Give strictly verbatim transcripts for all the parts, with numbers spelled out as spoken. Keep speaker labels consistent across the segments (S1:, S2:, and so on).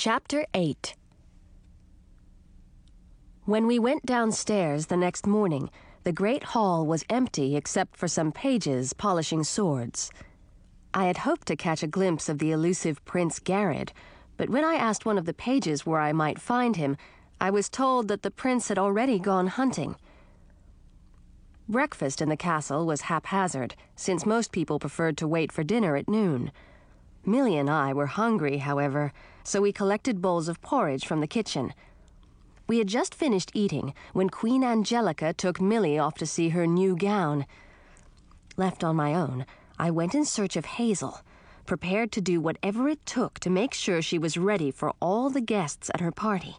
S1: Chapter eight. When we went downstairs the next morning, the great hall was empty except for some pages polishing swords. I had hoped to catch a glimpse of the elusive Prince Garrett, but when I asked one of the pages where I might find him, I was told that the prince had already gone hunting. Breakfast in the castle was haphazard, since most people preferred to wait for dinner at noon. Millie and I were hungry, however, so we collected bowls of porridge from the kitchen. We had just finished eating when Queen Angelica took Millie off to see her new gown. Left on my own, I went in search of Hazel, prepared to do whatever it took to make sure she was ready for all the guests at her party.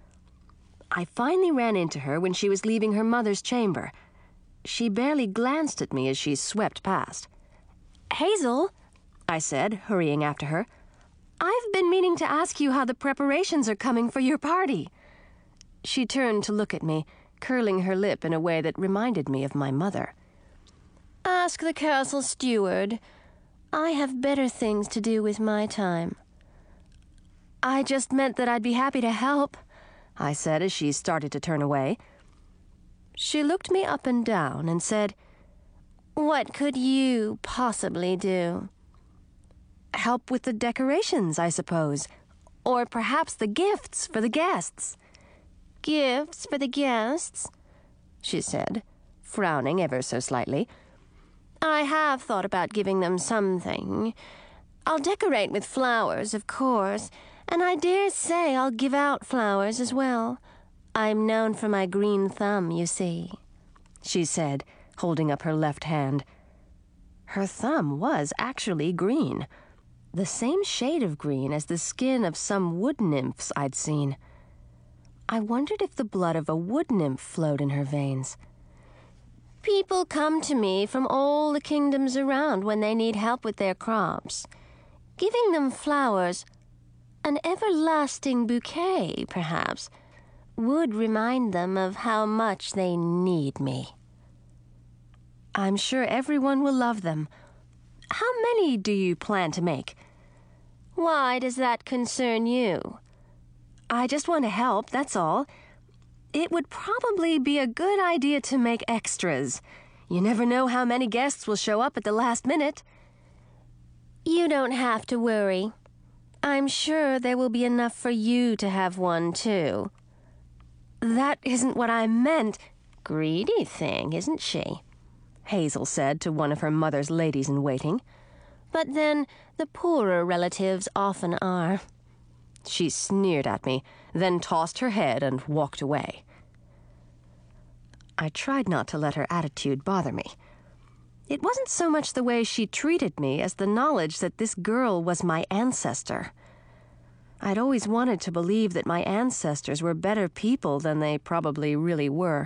S1: I finally ran into her when she was leaving her mother's chamber. She barely glanced at me as she swept past. "Hazel," I said, hurrying after her, "I've been meaning to ask you how the preparations are coming for your party." She turned to look at me, curling her lip in a way that reminded me of my mother. "Ask the castle steward. I have better things to do with my time." "I just meant that I'd be happy to help," I said as she started to turn away. She looked me up and down and said, "What could you possibly do?" "Help with the decorations, I suppose. Or perhaps the gifts for the guests." "Gifts for the guests?" she said, frowning ever so slightly. "I have thought about giving them something. I'll decorate with flowers, of course, and I dare say I'll give out flowers as well. I'm known for my green thumb, you see," she said, holding up her left hand. Her thumb was actually green, the same shade of green as the skin of some wood nymphs I'd seen. I wondered if the blood of a wood nymph flowed in her veins. "People come to me from all the kingdoms around when they need help with their crops. Giving them flowers, an everlasting bouquet, perhaps, would remind them of how much they need me." "I'm sure everyone will love them. How many do you plan to make?" "Why does that concern you?" "I just want to help, that's all. It would probably be a good idea to make extras. You never know how many guests will show up at the last minute." "You don't have to worry. I'm sure there will be enough for you to have one, too." "That isn't what I meant." "Greedy thing, isn't she?" Hazel said to one of her mother's ladies-in-waiting. "But then the poorer relatives often are." She sneered at me, then tossed her head and walked away. I tried not to let her attitude bother me. It wasn't so much the way she treated me as the knowledge that this girl was my ancestor. I'd always wanted to believe that my ancestors were better people than they probably really were.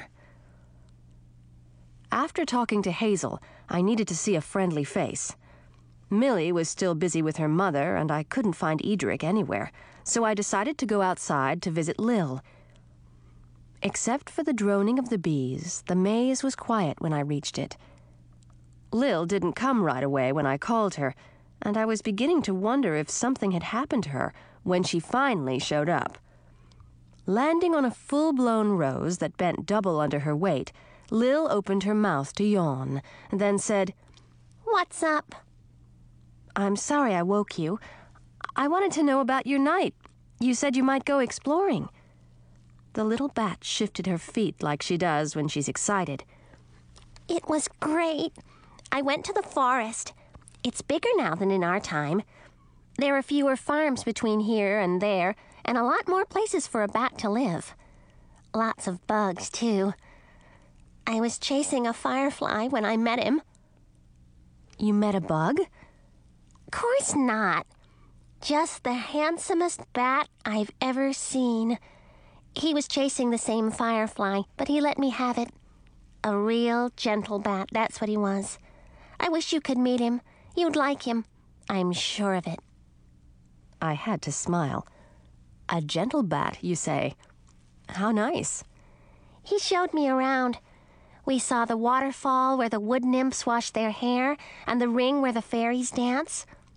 S1: After talking to Hazel, I needed to see a friendly face. Millie was still busy with her mother, and I couldn't find Edric anywhere, so I decided to go outside to visit Lil. Except for the droning of the bees, the maze was quiet when I reached it. Lil didn't come right away when I called her, and I was beginning to wonder if something had happened to her when she finally showed up. Landing on a full-blown rose that bent double under her weight, Lil opened her mouth to yawn, then said, "What's up?" "I'm sorry I woke you. I wanted to know about your night. You said you might go exploring." The little bat shifted her feet like she does when she's excited. "It was great. I went to the forest. It's bigger now than in our time. There are fewer farms between here and there, and a lot more places for a bat to live. Lots of bugs, too. I was chasing a firefly when I met him." "You met a bug?" "Course not. Just the handsomest bat I've ever seen. He was chasing the same firefly, but he let me have it. A real gentle bat, that's what he was. I wish you could meet him. You'd like him. I'm sure of it." I had to smile. "A gentle bat, you say? How nice." "He showed me around. We saw the waterfall where the wood nymphs wash their hair and the ring where the fairies dance.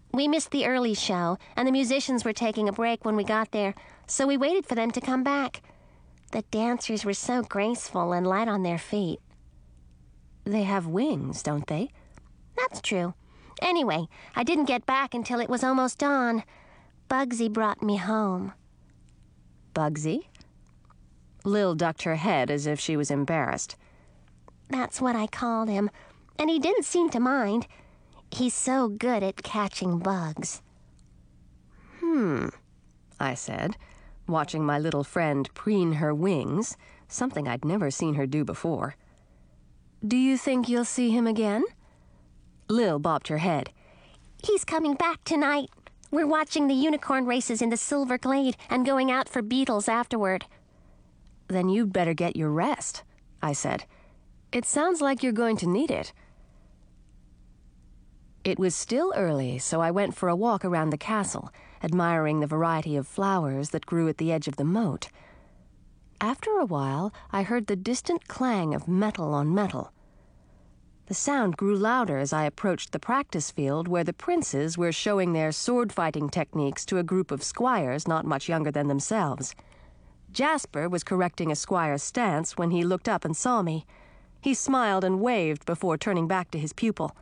S2: We missed the early show, and the musicians were taking a break when we got there, so we waited for them to come back. The dancers were so graceful and light on their feet.
S1: They have wings, don't they?
S2: That's true. Anyway, I didn't get back until it was almost dawn. Bugsy brought me home.
S1: Bugsy? Lil ducked her head as if she was embarrassed.
S2: That's what I called him, and he didn't seem to mind. He's so good at catching bugs.
S1: Hmm, I said, watching my little friend preen her wings, something I'd never seen her do before. Do you think you'll see him again? Lil bobbed her head.
S2: He's coming back tonight. We're watching the unicorn races in the Silver Glade and going out for beetles afterward.
S1: Then you'd better get your rest, I said. It sounds like you're going to need it. It was still early, so I went for a walk around the castle, admiring the variety of flowers that grew at the edge of the moat. After a while, I heard the distant clang of metal on metal. The sound grew louder as I approached the practice field where the princes were showing their sword-fighting techniques to a group of squires not much younger than themselves. Jasper was correcting a squire's stance when he looked up and saw me. He smiled and waved before turning back to his pupil.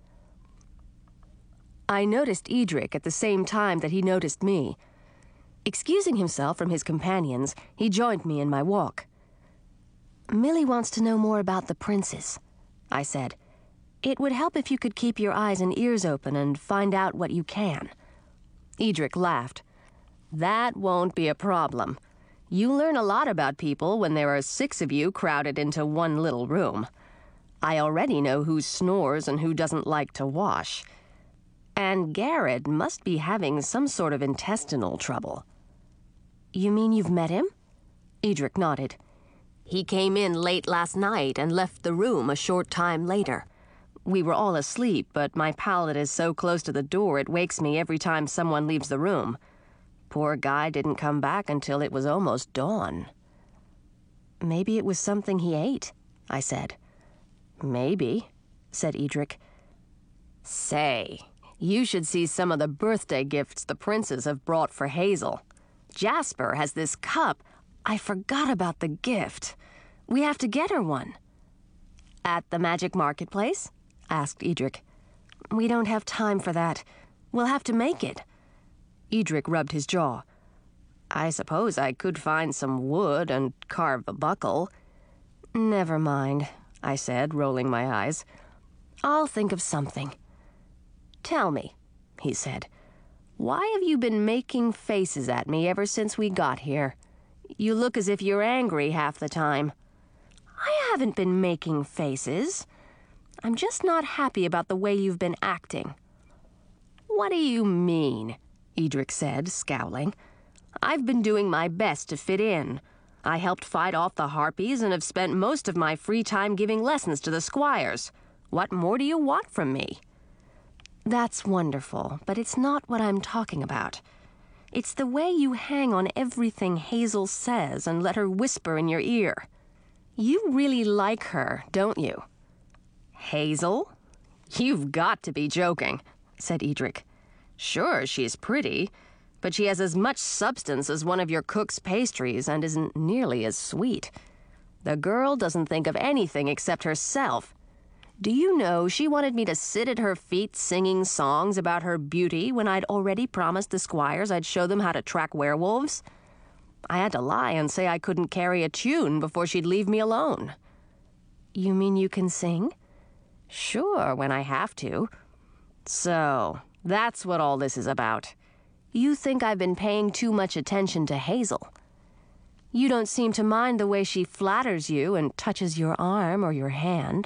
S1: I noticed Edric at the same time that he noticed me. Excusing himself from his companions, he joined me in my walk. Millie wants to know more about the princes, I said. It would help if you could keep your eyes and ears open and find out what you can. Edric laughed. That won't be a problem. You learn a lot about people when there are six of you crowded into one little room. I already know who snores and who doesn't like to wash. And Garrett must be having some sort of intestinal trouble. You mean you've met him? Edric nodded. He came in late last night and left the room a short time later. We were all asleep, but my pallet is so close to the door it wakes me every time someone leaves the room. Poor guy didn't come back until it was almost dawn. Maybe it was something he ate, I said. Maybe, said Edric. Say, you should see some of the birthday gifts the princes have brought for Hazel. Jasper has this cup. I forgot about the gift. We have to get her one. At the Magic Marketplace? Asked Edric. We don't have time for that. We'll have to make it. Edric rubbed his jaw. I suppose I could find some wood and carve a buckle. Never mind, I said, rolling my eyes. I'll think of something. Tell me, he said, why have you been making faces at me ever since we got here? You look as if you're angry half the time. I haven't been making faces. I'm just not happy about the way you've been acting. What do you mean? Edric said, scowling. I've been doing my best to fit in. I helped fight off the harpies and have spent most of my free time giving lessons to the squires. What more do you want from me? That's wonderful, but it's not what I'm talking about. It's the way you hang on everything Hazel says and let her whisper in your ear. You really like her, don't you? Hazel? You've got to be joking, said Edric. Sure, she's pretty, but she has as much substance as one of your cook's pastries and isn't nearly as sweet. The girl doesn't think of anything except herself. Do you know she wanted me to sit at her feet singing songs about her beauty when I'd already promised the squires I'd show them how to track werewolves? I had to lie and say I couldn't carry a tune before she'd leave me alone. You mean you can sing? Sure, when I have to. So, that's what all this is about. You think I've been paying too much attention to Hazel. You don't seem to mind the way she flatters you and touches your arm or your hand.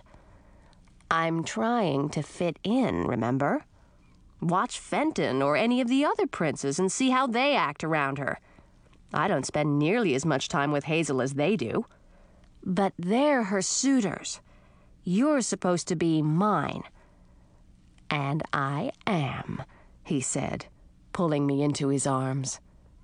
S1: I'm trying to fit in, remember? Watch Fenton or any of the other princes and see how they act around her. I don't spend nearly as much time with Hazel as they do. But they're her suitors. You're supposed to be mine. And I am, he said, pulling me into his arms.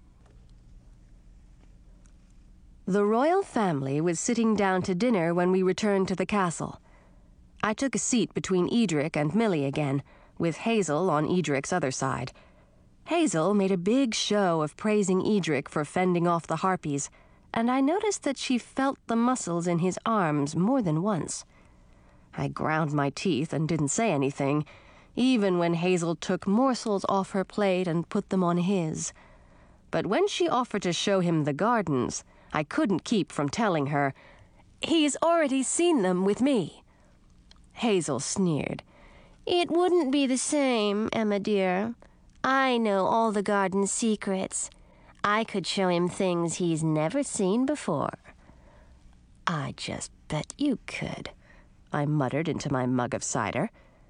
S1: The royal family was sitting down to dinner when we returned to the castle. I took a seat between Edric and Millie again, with Hazel on Edric's other side. Hazel made a big show of praising Edric for fending off the harpies, and I noticed that she felt the muscles in his arms more than once. I ground my teeth and didn't say anything, even when Hazel took morsels off her plate and put them on his. But when she offered to show him the gardens, I couldn't keep from telling her, "He's already seen them with me." Hazel sneered.
S2: "It wouldn't be the same, Emma dear. I know all the garden secrets. I could show him things he's never seen before."
S1: "I just bet you could," I muttered into my mug of cider.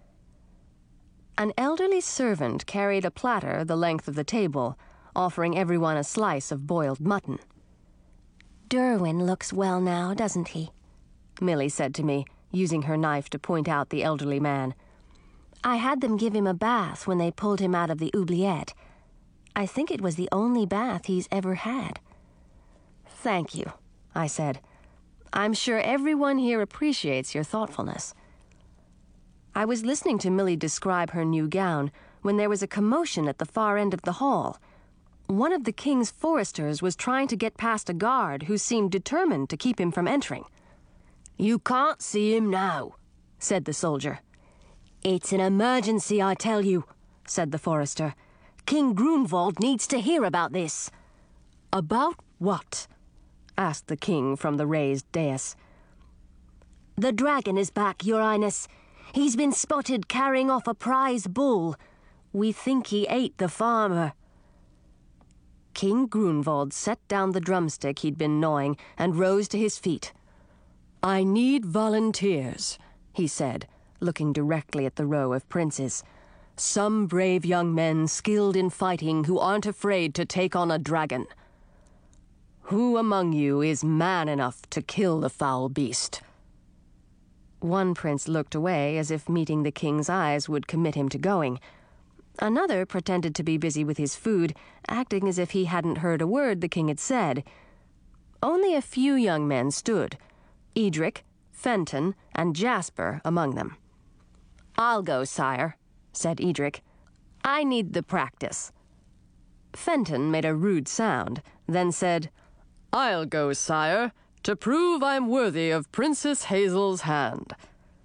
S1: An elderly servant carried a platter the length of the table, offering everyone a slice of boiled mutton.
S2: "Derwin looks well now, doesn't he?"
S1: Millie said to me, using her knife to point out the elderly man.
S2: "I had them give him a bath when they pulled him out of the oubliette. I think it was the only bath he's ever had."
S1: "Thank you," I said. "I'm sure everyone here appreciates your thoughtfulness." I was listening to Millie describe her new gown when there was a commotion at the far end of the hall. One of the king's foresters was trying to get past a guard who seemed determined to keep him from entering. "You can't see him now," said the soldier. "It's an emergency, I tell you," said the forester. "King Grunwald needs to hear about this." "About what?" asked the king from the raised dais. "The dragon is back, Your Highness. He's been spotted carrying off a prize bull. We think he ate the farmer." King Grunwald set down the drumstick he'd been gnawing and rose to his feet. "I need volunteers," he said, looking directly at the row of princes. "Some brave young men skilled in fighting who aren't afraid to take on a dragon. Who among you is man enough to kill the foul beast?" One prince looked away as if meeting the king's eyes would commit him to going. Another pretended to be busy with his food, acting as if he hadn't heard a word the king had said. Only a few young men stood, Edric, Fenton, and Jasper among them. "I'll go, sire," said Edric. "I need the practice." Fenton made a rude sound, then said, "I'll go, sire, to prove I'm worthy of Princess Hazel's hand."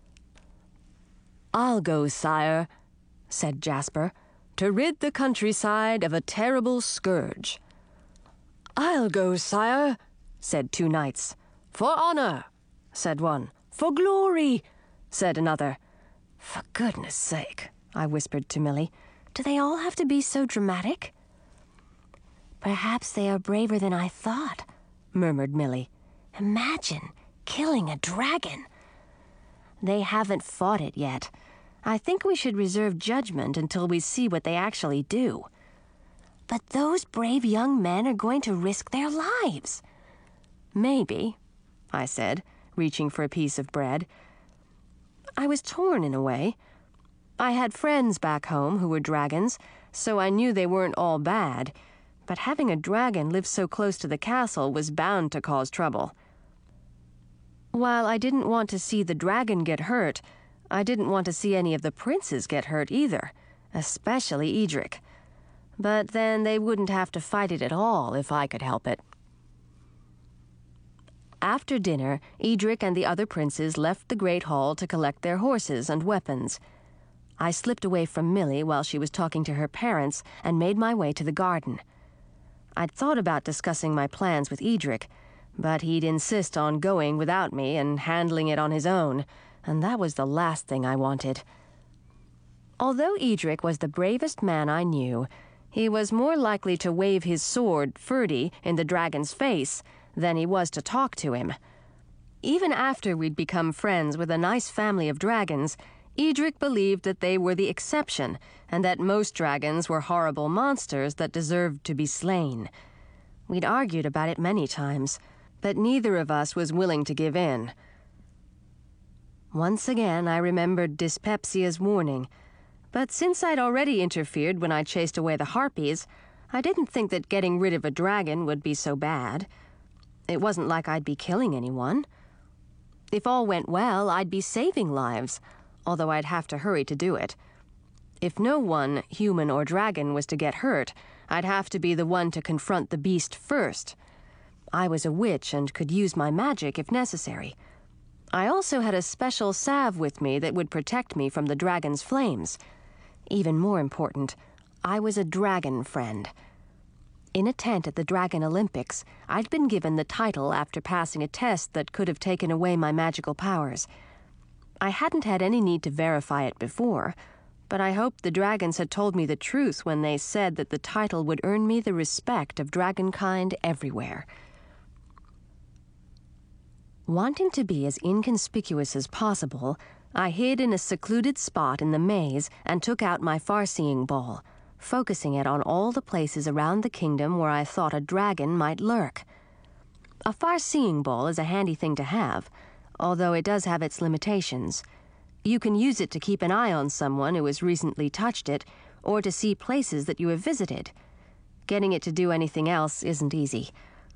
S1: "I'll go, sire," said Jasper, "to rid the countryside of a terrible scourge." "I'll go, sire," said two knights. "For honor," said one. "For glory," said another. "For goodness sake," I whispered to Millie, "do they all have to be so dramatic?"
S2: "Perhaps they are braver than I thought,"
S1: murmured Millie.
S2: "Imagine killing a dragon."
S1: "They haven't fought it yet. I think we should reserve judgment until we see what they actually do."
S2: "But those brave young men are going to risk their lives."
S1: "Maybe," I said, reaching for a piece of bread. I was torn in a way. I had friends back home who were dragons, so I knew they weren't all bad, but having a dragon live so close to the castle was bound to cause trouble. While I didn't want to see the dragon get hurt, I didn't want to see any of the princes get hurt either, especially Edric. But then they wouldn't have to fight it at all if I could help it. After dinner, Edric and the other princes left the Great Hall to collect their horses and weapons. I slipped away from Millie while she was talking to her parents and made my way to the garden. I'd thought about discussing my plans with Edric, but he'd insist on going without me and handling it on his own, and that was the last thing I wanted. Although Edric was the bravest man I knew, he was more likely to wave his sword, Ferdy, in the dragon's face than he was to talk to him. Even after we'd become friends with a nice family of dragons, Edric believed that they were the exception, and that most dragons were horrible monsters that deserved to be slain. We'd argued about it many times, but neither of us was willing to give in. Once again, I remembered Dyspepsia's warning, but since I'd already interfered when I chased away the harpies, I didn't think that getting rid of a dragon would be so bad. It wasn't like I'd be killing anyone. If all went well, I'd be saving lives, although I'd have to hurry to do it. If no one, human or dragon, was to get hurt, I'd have to be the one to confront the beast first. I was a witch and could use my magic if necessary. I also had a special salve with me that would protect me from the dragon's flames. Even more important, I was a dragon friend. In a tent at the Dragon Olympics, I'd been given the title after passing a test that could have taken away my magical powers. I hadn't had any need to verify it before, but I hoped the dragons had told me the truth when they said that the title would earn me the respect of dragonkind everywhere. Wanting to be as inconspicuous as possible, I hid in a secluded spot in the maze and took out my far-seeing ball, focusing it on all the places around the kingdom where I thought a dragon might lurk. A far-seeing ball is a handy thing to have, although it does have its limitations. You can use it to keep an eye on someone who has recently touched it, or to see places that you have visited. Getting it to do anything else isn't easy.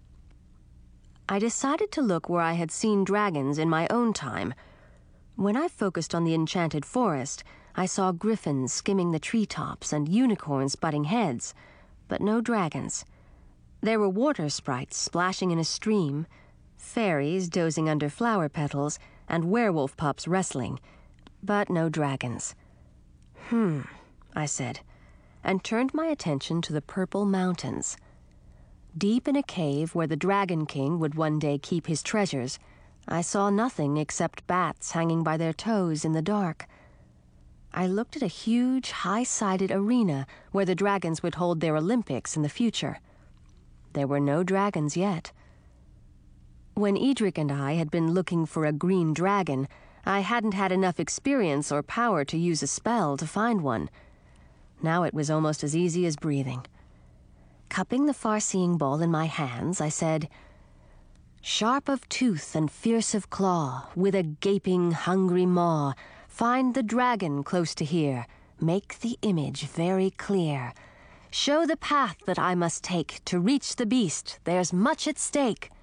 S1: I decided to look where I had seen dragons in my own time. When I focused on the enchanted forest, I saw griffins skimming the treetops and unicorns butting heads, but no dragons. There were water sprites splashing in a stream, fairies dozing under flower petals, and werewolf pups wrestling, but no dragons. Hmm, I said, and turned my attention to the Purple Mountains. Deep in a cave where the Dragon King would one day keep his treasures, I saw nothing except bats hanging by their toes in the dark. I looked at a huge, high-sided arena where the dragons would hold their Olympics in the future. There were no dragons yet. When Edric and I had been looking for a green dragon, I hadn't had enough experience or power to use a spell to find one. Now it was almost as easy as breathing. Cupping the far-seeing ball in my hands, I said, "Sharp of tooth and fierce of claw, with a gaping, hungry maw, find the dragon close to here, make the image very clear. Show the path that I must take to reach the beast, there's much at stake."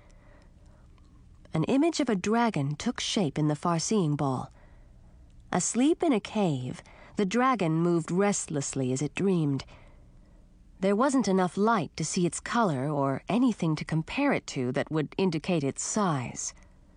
S1: An image of a dragon took shape in the far-seeing ball. Asleep in a cave, the dragon moved restlessly as it dreamed. There wasn't enough light to see its color or anything to compare it to that would indicate its size.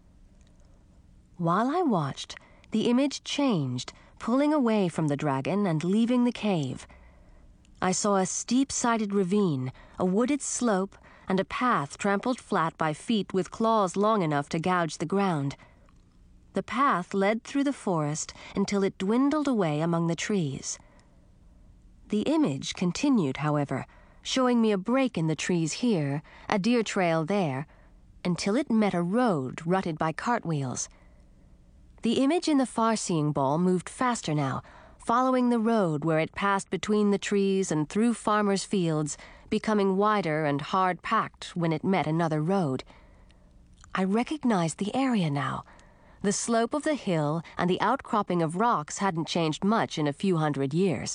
S1: While I watched, the image changed, pulling away from the dragon and leaving the cave. I saw a steep-sided ravine, a wooded slope, and a path trampled flat by feet with claws long enough to gouge the ground. The path led through the forest until it dwindled away among the trees. The image continued, however, showing me a break in the trees here, a deer trail there, until it met a road rutted by cartwheels. The image in the far-seeing ball moved faster now, following the road where it passed between the trees and through farmers' fields, becoming wider and hard-packed when it met another road. I recognized the area now. The slope of the hill and the outcropping of rocks hadn't changed much in a few hundred years.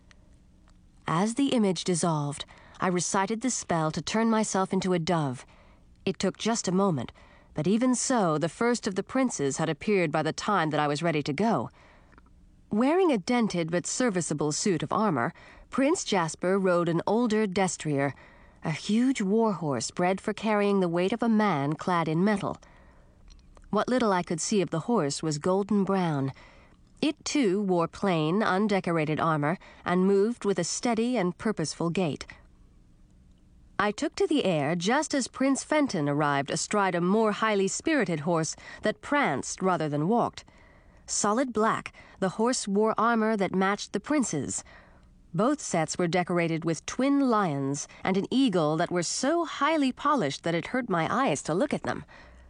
S1: As the image dissolved, I recited the spell to turn myself into a dove. It took just a moment, but even so, the first of the princes had appeared by the time that I was ready to go. Wearing a dented but serviceable suit of armor, Prince Jasper rode an older destrier, a huge war-horse bred for carrying the weight of a man clad in metal. What little I could see of the horse was golden brown. It, too, wore plain, undecorated armor and moved with a steady and purposeful gait. I took to the air just as Prince Fenton arrived astride a more highly spirited horse that pranced rather than walked. Solid black, the horse wore armor that matched the prince's. Both sets were decorated with twin lions and an eagle that were so highly polished that it hurt my eyes to look at them.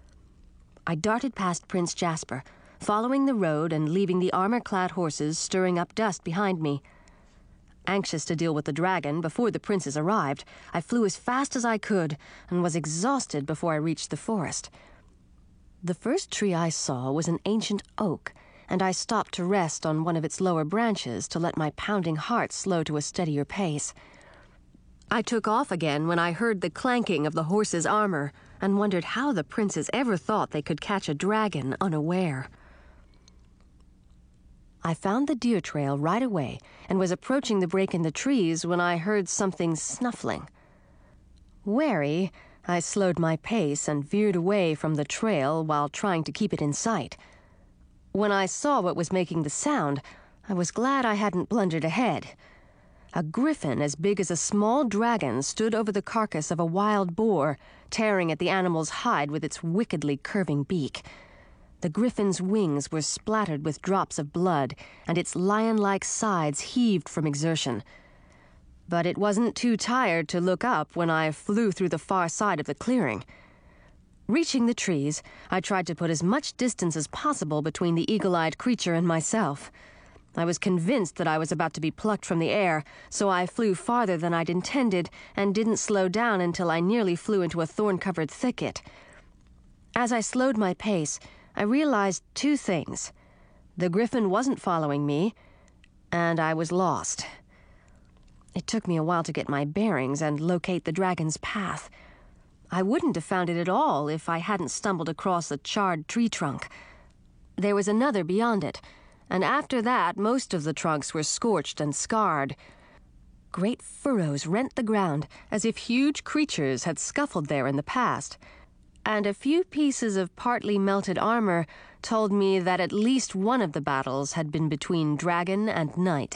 S1: I darted past Prince Jasper, following the road and leaving the armor-clad horses stirring up dust behind me. Anxious to deal with the dragon before the princes arrived, I flew as fast as I could and was exhausted before I reached the forest. The first tree I saw was an ancient oak, and I stopped to rest on one of its lower branches to let my pounding heart slow to a steadier pace. I took off again when I heard the clanking of the horse's armor and wondered how the princes ever thought they could catch a dragon unaware. I found the deer trail right away and was approaching the break in the trees when I heard something snuffling. Wary, I slowed my pace and veered away from the trail while trying to keep it in sight. When I saw what was making the sound, I was glad I hadn't blundered ahead. A griffin as big as a small dragon stood over the carcass of a wild boar, tearing at the animal's hide with its wickedly curving beak. The griffin's wings were splattered with drops of blood, and its lion-like sides heaved from exertion. But it wasn't too tired to look up when I flew through the far side of the clearing. Reaching the trees, I tried to put as much distance as possible between the eagle-eyed creature and myself. I was convinced that I was about to be plucked from the air, so I flew farther than I'd intended and didn't slow down until I nearly flew into a thorn-covered thicket. As I slowed my pace, I realized two things. The griffin wasn't following me, and I was lost. It took me a while to get my bearings and locate the dragon's path. I wouldn't have found it at all if I hadn't stumbled across a charred tree trunk. There was another beyond it, and after that most of the trunks were scorched and scarred. Great furrows rent the ground as if huge creatures had scuffled there in the past, and a few pieces of partly melted armor told me that at least one of the battles had been between dragon and knight.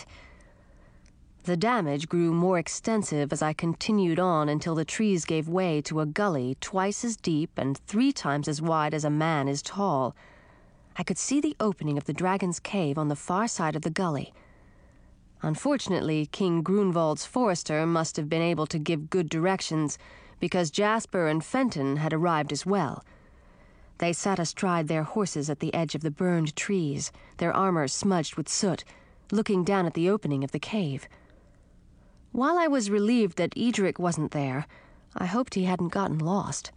S1: The damage grew more extensive as I continued on until the trees gave way to a gully twice as deep and three times as wide as a man is tall. I could see the opening of the dragon's cave on the far side of the gully. Unfortunately, King Grunwald's forester must have been able to give good directions, because Jasper and Fenton had arrived as well. They sat astride their horses at the edge of the burned trees, their armor smudged with soot, looking down at the opening of the cave. While I was relieved that Edric wasn't there, I hoped he hadn't gotten lost.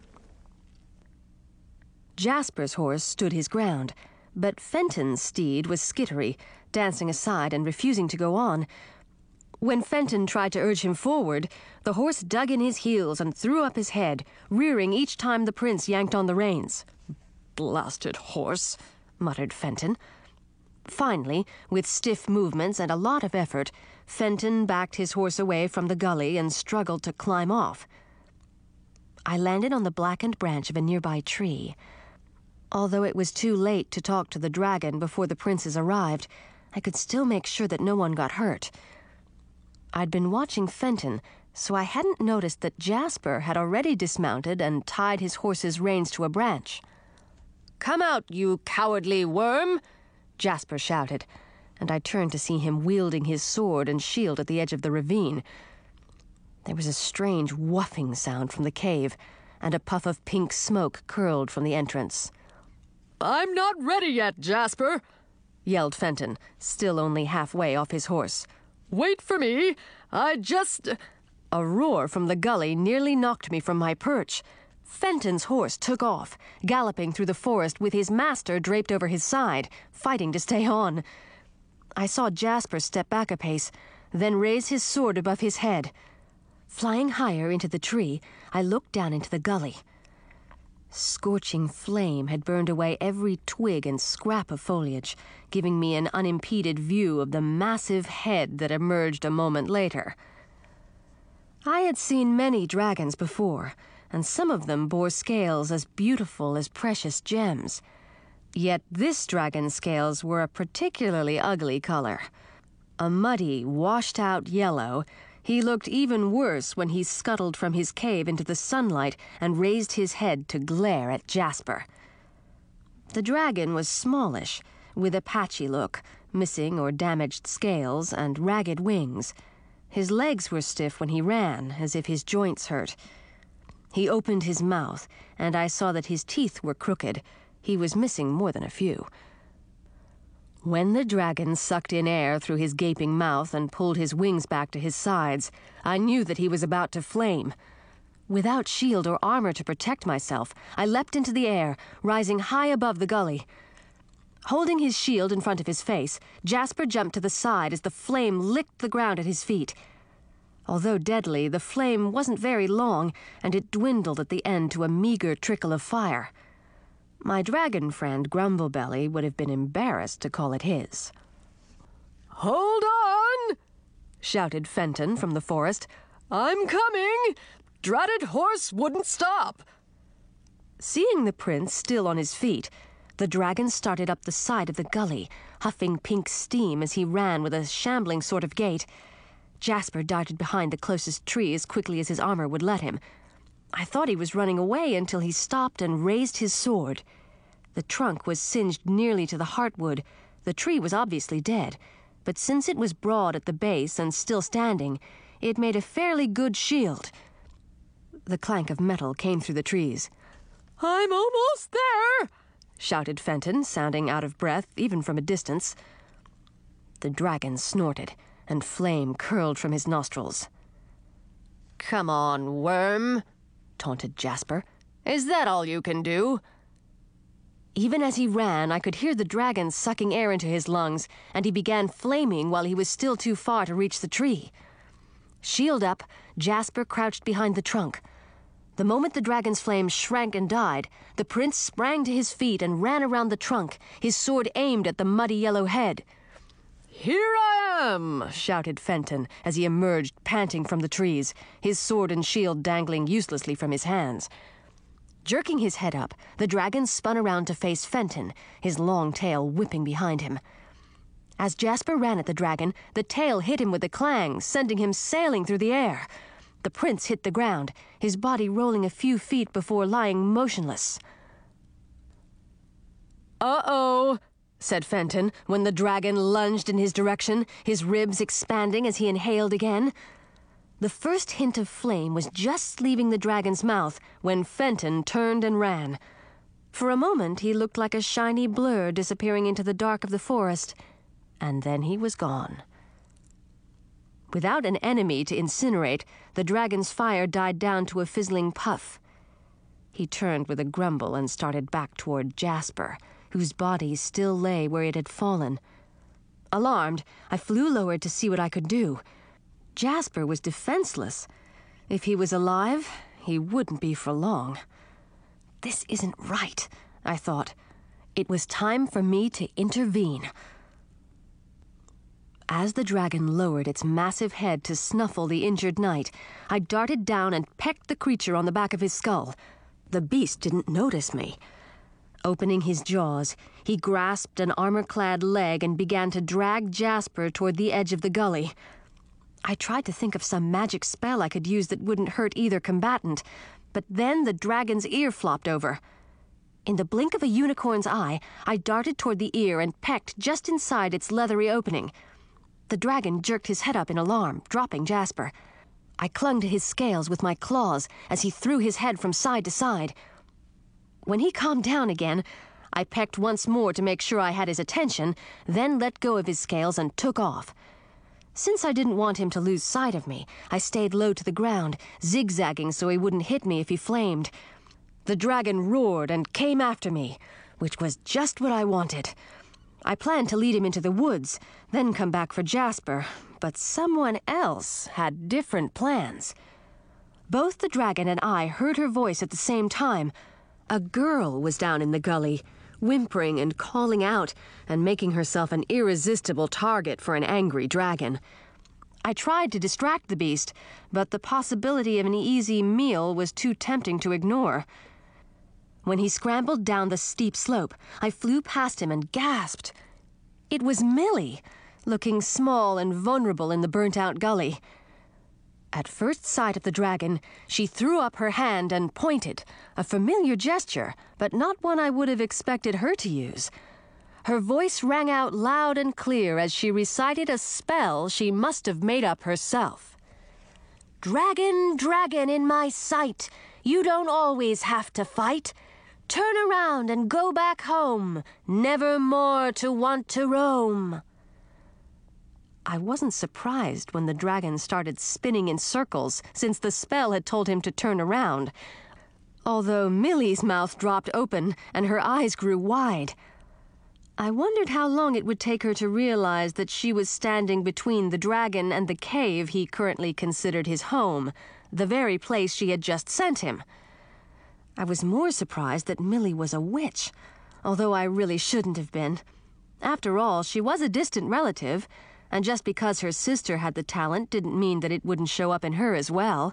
S1: Jasper's horse stood his ground, but Fenton's steed was skittery, dancing aside and refusing to go on. When Fenton tried to urge him forward, the horse dug in his heels and threw up his head, rearing each time the prince yanked on the reins. "Blasted horse," muttered Fenton. Finally, with stiff movements and a lot of effort, Fenton backed his horse away from the gully and struggled to climb off. I landed on the blackened branch of a nearby tree. Although it was too late to talk to the dragon before the princes arrived, I could still make sure that no one got hurt. I'd been watching Fenton, so I hadn't noticed that Jasper had already dismounted and tied his horse's reins to a branch. "Come out, you cowardly worm!" Jasper shouted, and I turned to see him wielding his sword and shield at the edge of the ravine. There was a strange whuffing sound from the cave, and a puff of pink smoke curled from the entrance. "I'm not ready yet, Jasper," yelled Fenton, still only halfway off his horse. "Wait for me. I just—" A roar from the gully nearly knocked me from my perch. Fenton's horse took off, galloping through the forest with his master draped over his side, fighting to stay on. I saw Jasper step back a pace, then raise his sword above his head. Flying higher into the tree, I looked down into the gully. Scorching flame had burned away every twig and scrap of foliage, giving me an unimpeded view of the massive head that emerged a moment later. I had seen many dragons before, and some of them bore scales as beautiful as precious gems. Yet this dragon's scales were a particularly ugly color. A muddy, washed-out yellow, he looked even worse when he scuttled from his cave into the sunlight and raised his head to glare at Jasper. The dragon was smallish, with a patchy look, missing or damaged scales and ragged wings. His legs were stiff when he ran, as if his joints hurt. He opened his mouth, and I saw that his teeth were crooked. He was missing more than a few. When the dragon sucked in air through his gaping mouth and pulled his wings back to his sides, I knew that he was about to flame. Without shield or armor to protect myself, I leapt into the air, rising high above the gully. Holding his shield in front of his face, Jasper jumped to the side as the flame licked the ground at his feet. Although deadly, the flame wasn't very long, and it dwindled at the end to a meager trickle of fire. My dragon friend Grumblebelly would have been embarrassed to call it his. "Hold on!" shouted Fenton from the forest. "I'm coming! Dratted horse wouldn't stop!" Seeing the prince still on his feet, the dragon started up the side of the gully, huffing pink steam as he ran with a shambling sort of gait. Jasper darted behind the closest tree as quickly as his armor would let him. I thought he was running away until he stopped and raised his sword. The trunk was singed nearly to the heartwood. The tree was obviously dead, but since it was broad at the base and still standing, it made a fairly good shield. The clank of metal came through the trees. "I'm almost there!" shouted Fenton, sounding out of breath even from a distance. The dragon snorted, and flame curled from his nostrils. "Come on, worm," taunted Jasper. "Is that all you can do?" Even as he ran, I could hear the dragon sucking air into his lungs, and he began flaming while he was still too far to reach the tree. Shield up, Jasper crouched behind the trunk. The moment the dragon's flame shrank and died, the prince sprang to his feet and ran around the trunk, his sword aimed at the muddy yellow head. "Here I am!" shouted Fenton as he emerged panting from the trees, his sword and shield dangling uselessly from his hands. Jerking his head up, the dragon spun around to face Fenton, his long tail whipping behind him. As Jasper ran at the dragon, the tail hit him with a clang, sending him sailing through the air. The prince hit the ground, his body rolling a few feet before lying motionless. "Uh-oh," said Fenton when the dragon lunged in his direction, his ribs expanding as he inhaled again. The first hint of flame was just leaving the dragon's mouth when Fenton turned and ran. For a moment, he looked like a shiny blur disappearing into the dark of the forest, and then he was gone. Without an enemy to incinerate, the dragon's fire died down to a fizzling puff. He turned with a grumble and started back toward Jasper, whose body still lay where it had fallen. Alarmed, I flew lower to see what I could do. Jasper was defenseless. If he was alive, he wouldn't be for long. This isn't right, I thought. It was time for me to intervene. As the dragon lowered its massive head to snuffle the injured knight, I darted down and pecked the creature on the back of his skull. The beast didn't notice me. Opening his jaws, he grasped an armor-clad leg and began to drag Jasper toward the edge of the gully. I tried to think of some magic spell I could use that wouldn't hurt either combatant, but then the dragon's ear flopped over. In the blink of a unicorn's eye, I darted toward the ear and pecked just inside its leathery opening. The dragon jerked his head up in alarm, dropping Jasper. I clung to his scales with my claws as he threw his head from side to side. When he calmed down again, I pecked once more to make sure I had his attention, then let go of his scales and took off. Since I didn't want him to lose sight of me, I stayed low to the ground, zigzagging so he wouldn't hit me if he flamed. The dragon roared and came after me, which was just what I wanted. I planned to lead him into the woods, then come back for Jasper, but someone else had different plans. Both the dragon and I heard her voice at the same time. A girl was down in the gully, whimpering and calling out and making herself an irresistible target for an angry dragon. I tried to distract the beast, but the possibility of an easy meal was too tempting to ignore. When he scrambled down the steep slope, I flew past him and gasped. It was Millie, looking small and vulnerable in the burnt-out gully. At first sight of the dragon, she threw up her hand and pointed, a familiar gesture, but not one I would have expected her to use. Her voice rang out loud and clear as she recited a spell she must have made up herself. "Dragon, dragon in my sight, you don't always have to fight. Turn around and go back home, never more to want to roam." I wasn't surprised when the dragon started spinning in circles, since the spell had told him to turn around, although Millie's mouth dropped open and her eyes grew wide. I wondered how long it would take her to realize that she was standing between the dragon and the cave he currently considered his home, the very place she had just sent him. I was more surprised that Millie was a witch, although I really shouldn't have been. After all, she was a distant relative, and just because her sister had the talent didn't mean that it wouldn't show up in her as well.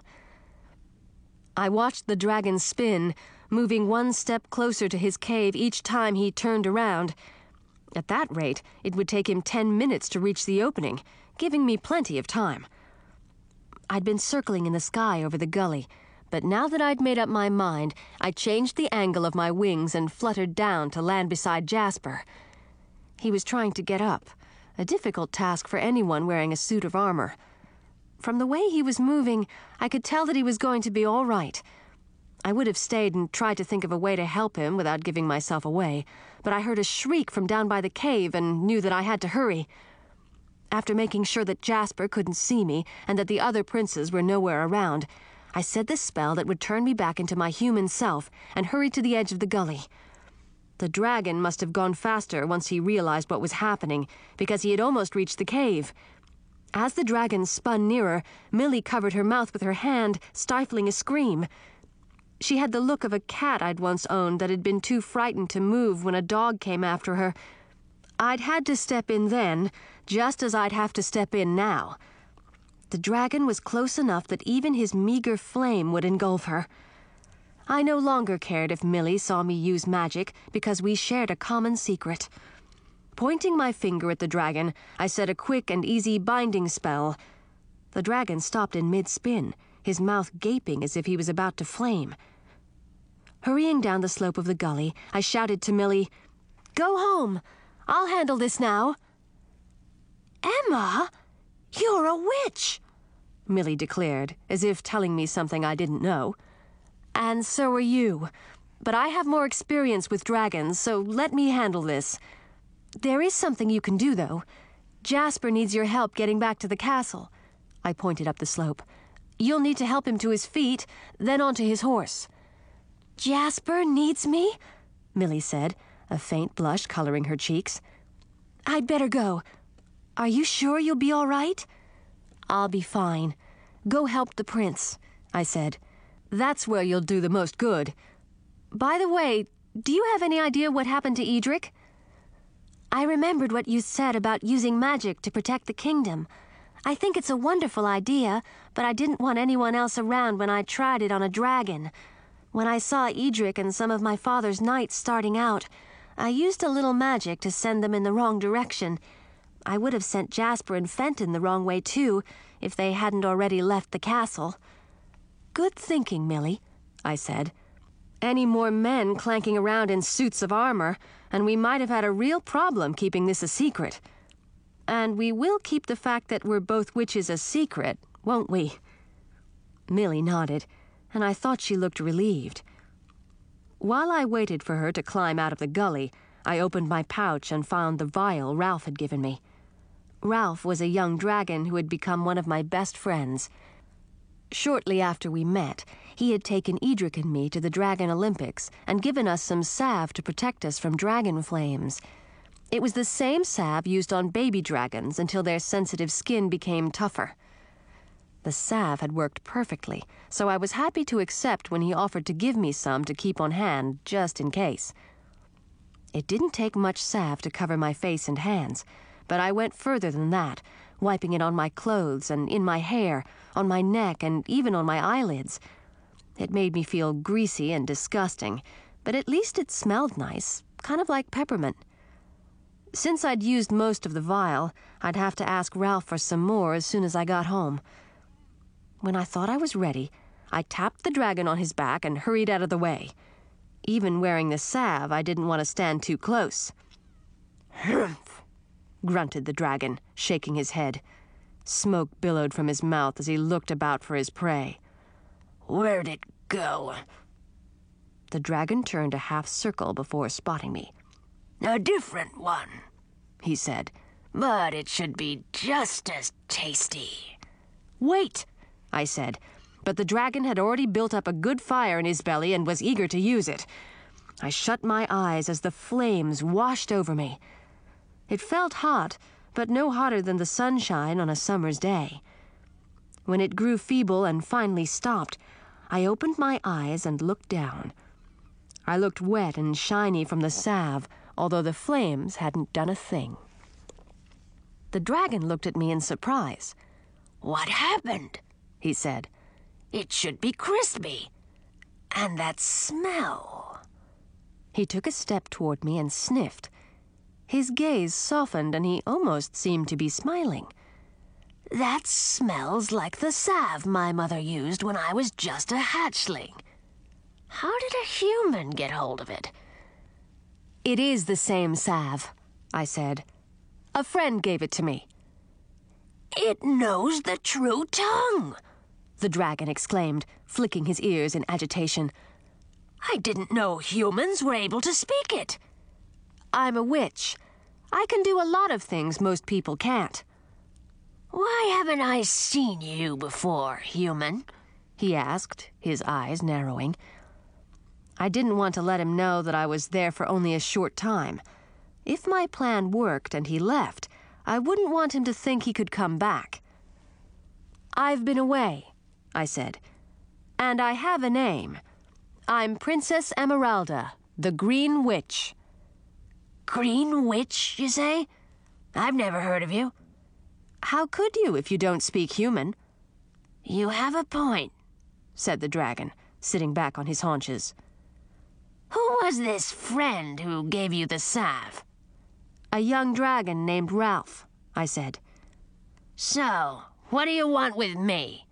S1: I watched the dragon spin, moving one step closer to his cave each time he turned around. At that rate, it would take him ten minutes to reach the opening, giving me plenty of time. I'd been circling in the sky over the gully, but now that I'd made up my mind, I changed the angle of my wings and fluttered down to land beside Jasper. He was trying to get up, a difficult task for anyone wearing a suit of armor. From the way he was moving, I could tell that he was going to be all right. I would have stayed and tried to think of a way to help him without giving myself away, but I heard a shriek from down by the cave and knew that I had to hurry. After making sure that Jasper couldn't see me and that the other princes were nowhere around, I said the spell that would turn me back into my human self and hurried to the edge of the gully. The dragon must have gone faster once he realized what was happening, because he had almost reached the cave. As the dragon spun nearer, Millie covered her mouth with her hand, stifling a scream. She had the look of a cat I'd once owned that had been too frightened to move when a dog came after her. I'd had to step in then, just as I'd have to step in now. The dragon was close enough that even his meager flame would engulf her. I no longer cared if Millie saw me use magic because we shared a common secret. Pointing my finger at the dragon, I said a quick and easy binding spell. The dragon stopped in mid-spin, his mouth gaping as if he was about to flame. Hurrying down the slope of the gully, I shouted to Millie, "Go home! I'll handle this now." "Emma, you're a witch!" Millie declared, as if telling me something I didn't know. "And so are you. But I have more experience with dragons, so let me handle this. There is something you can do, though. Jasper needs your help getting back to the castle." I pointed up the slope. "You'll need to help him to his feet, then onto his horse." "Jasper needs me?" Millie said, a faint blush coloring her cheeks. "I'd better go. Are you sure you'll be all right?" "I'll be fine. Go help the prince," I said. "That's where you'll do the most good. By the way, do you have any idea what happened to Edric?" "I remembered what you said about using magic to protect the kingdom. I think it's a wonderful idea, but I didn't want anyone else around when I tried it on a dragon. When I saw Edric and some of my father's knights starting out, I used a little magic to send them in the wrong direction. I would have sent Jasper and Fenton the wrong way, too, if they hadn't already left the castle." "Good thinking, Millie," I said. "Any more men clanking around in suits of armor, and we might have had a real problem keeping this a secret. And we will keep the fact that we're both witches a secret, won't we?" Millie nodded, and I thought she looked relieved. While I waited for her to climb out of the gully, I opened my pouch and found the vial Ralph had given me. Ralph was a young dragon who had become one of my best friends. Shortly after we met, he had taken Edric and me to the Dragon Olympics and given us some salve to protect us from dragon flames. It was the same salve used on baby dragons until their sensitive skin became tougher. The salve had worked perfectly, so I was happy to accept when he offered to give me some to keep on hand, just in case. It didn't take much salve to cover my face and hands, but I went further than that, wiping it on my clothes and in my hair, on my neck, and even on my eyelids. It made me feel greasy and disgusting, but at least it smelled nice, kind of like peppermint. Since I'd used most of the vial, I'd have to ask Ralph for some more as soon as I got home. When I thought I was ready, I tapped the dragon on his back and hurried out of the way. Even wearing the salve, I didn't want to stand too close. "Humph!" grunted the dragon, shaking his head. Smoke billowed from his mouth as he looked about for his prey. "Where'd it go?" The dragon turned a half circle before spotting me. "A different one," he said, "but it should be just as tasty." "Wait," I said, but the dragon had already built up a good fire in his belly and was eager to use it. I shut my eyes as the flames washed over me. It felt hot, but no hotter than the sunshine on a summer's day. When it grew feeble and finally stopped, I opened my eyes and looked down. I looked wet and shiny from the salve, although the flames hadn't done a thing. The dragon looked at me in surprise.
S3: "What happened?" he said. "It should be crispy. And that smell."
S1: He took a step toward me and sniffed. His gaze softened and he almost seemed to be smiling.
S3: "That smells like the salve my mother used when I was just a hatchling. How did a human get hold of it?"
S1: "It is the same salve," I said. "A friend gave it to me."
S3: "It knows the true tongue!" the dragon exclaimed, flicking his ears in agitation. "I didn't know humans were able to speak it."
S1: "I'm a witch. I can do a lot of things most people can't."
S3: "Why haven't I seen you before, human?" he asked, his eyes narrowing.
S1: I didn't want to let him know that I was there for only a short time. If my plan worked and he left, I wouldn't want him to think he could come back. "I've been away," I said, "and I have a name. I'm Princess Emeralda, the Green Witch."
S3: "Green Witch, you say? I've never heard of you."
S1: "How could you if you don't speak human?"
S3: "You have a point,"
S1: said the dragon, sitting back on his haunches.
S3: "Who was this friend who gave you the salve?"
S1: "A young dragon named Ralph," I said.
S3: "So, what do you want with me?"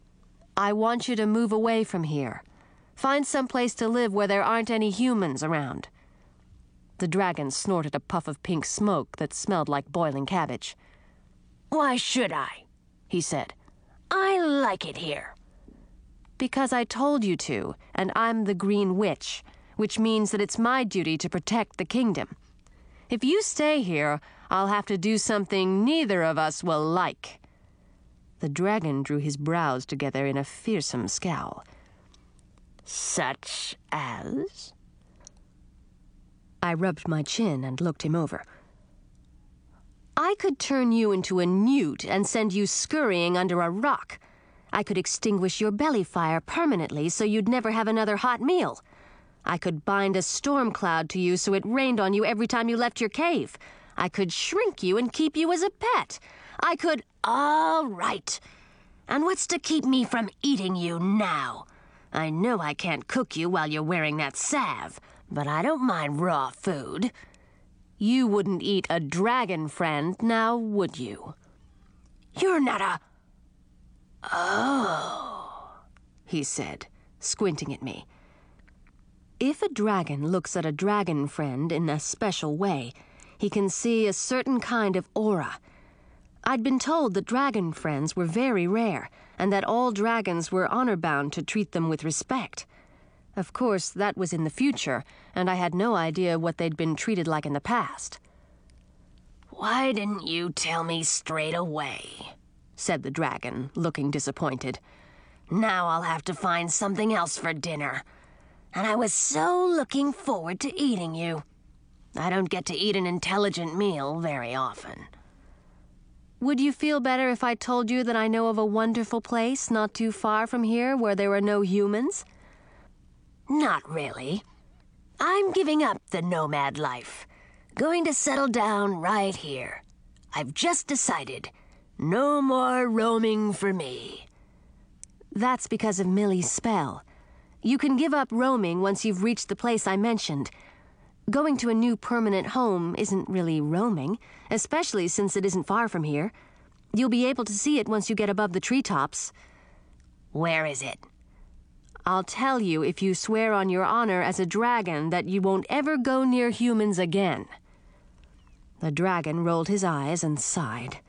S1: "I want you to move away from here. Find some place to live where there aren't any humans around." The dragon snorted a puff of pink smoke that smelled like boiling cabbage.
S3: "Why should I?" he said. "I like it here."
S1: "Because I told you to, and I'm the Green Witch, which means that it's my duty to protect the kingdom. If you stay here, I'll have to do something neither of us will like." The dragon drew his brows together in a fearsome scowl.
S3: "Such as?"
S1: I rubbed my chin and looked him over. "I could turn you into a newt and send you scurrying under a rock. I could extinguish your belly fire permanently so you'd never have another hot meal. I could bind a storm cloud to you so it rained on you every time you left your cave. I could shrink you and keep you as a pet. I could—"
S3: "All right. And what's to keep me from eating you now? I know I can't cook you while you're wearing that salve, but I don't mind raw food."
S1: "You wouldn't eat a dragon friend, now would you?"
S3: "You're not a—" "Oh," he said, squinting at me.
S1: If a dragon looks at a dragon friend in a special way, he can see a certain kind of aura. I'd been told that dragon friends were very rare, and that all dragons were honor-bound to treat them with respect. Of course, that was in the future, and I had no idea what they'd been treated like in the past.
S3: "Why didn't you tell me straight away?" said the dragon, looking disappointed. "Now I'll have to find something else for dinner. And I was so looking forward to eating you. I don't get to eat an intelligent meal very often."
S1: "Would you feel better if I told you that I know of a wonderful place not too far from here where there are no humans?"
S3: "Not really. I'm giving up the nomad life. Going to settle down right here. I've just decided. No more roaming for me."
S1: "That's because of Millie's spell. You can give up roaming once you've reached the place I mentioned. Going to a new permanent home isn't really roaming, especially since it isn't far from here. You'll be able to see it once you get above the treetops."
S3: "Where is it?"
S1: "I'll tell you if you swear on your honor as a dragon that you won't ever go near humans again." The dragon rolled his eyes and sighed.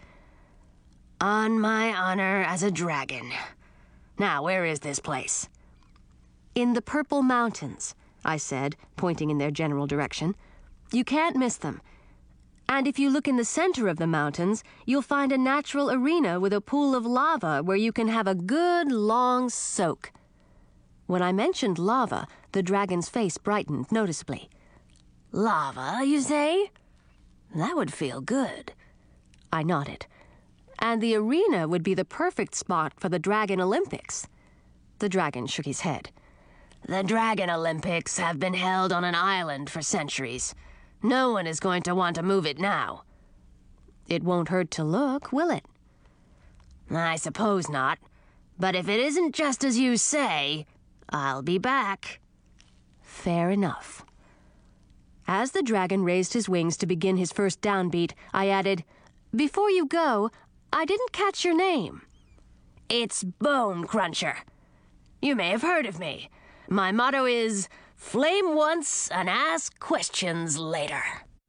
S3: "On my honor as a dragon. Now, where is this place?"
S1: "In the Purple Mountains," I said, pointing in their general direction. "You can't miss them. And if you look in the center of the mountains, you'll find a natural arena with a pool of lava where you can have a good long soak." When I mentioned lava, the dragon's face brightened noticeably.
S3: "Lava, you say? That would feel good."
S1: I nodded. "And the arena would be the perfect spot for the Dragon Olympics." The dragon shook his head.
S3: The Dragon Olympics have been held on an island for centuries. No one is going to want to move it now.
S1: It won't hurt to look, will it?
S3: I suppose not. But if it isn't just as you say, I'll be back.
S1: Fair enough. As the dragon raised his wings to begin his first downbeat, I added, "Before you go, I didn't catch your name."
S3: It's Bone Cruncher. You may have heard of me. My motto is, flame once and ask questions later.